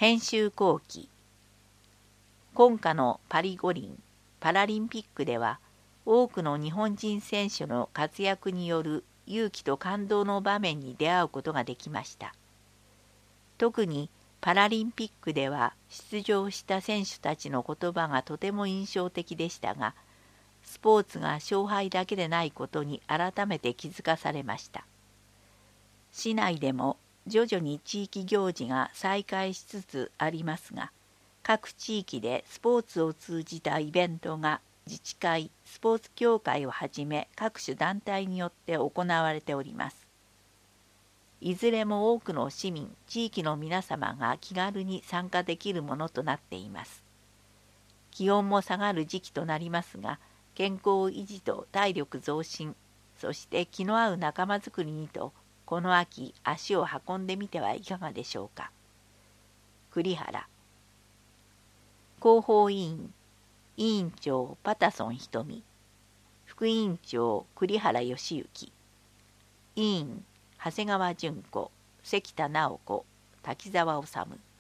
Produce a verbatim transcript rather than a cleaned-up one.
編集後期。今夏のパリ五輪・パラリンピックでは、多くの日本人選手の活躍による勇気と感動の場面に出会うことができました。特にパラリンピックでは出場した選手たちの言葉がとても印象的でしたが、スポーツが勝敗だけでないことに改めて気づかされました。市内でも徐々に地域行事が再開しつつありますが、各地域でスポーツを通じたイベントが自治会、スポーツ協会をはじめ各種団体によって行われております。いずれも多くの市民、地域の皆様が気軽に参加できるものとなっています。気温も下がる時期となりますが、健康維持と体力増進、そして気の合う仲間づくりにと、この秋足を運んでみてはいかがでしょうか。栗原。広報委員、委員長パタソン瞳、副委員長栗原義行、委員長谷川純子、関田直子、滝沢治。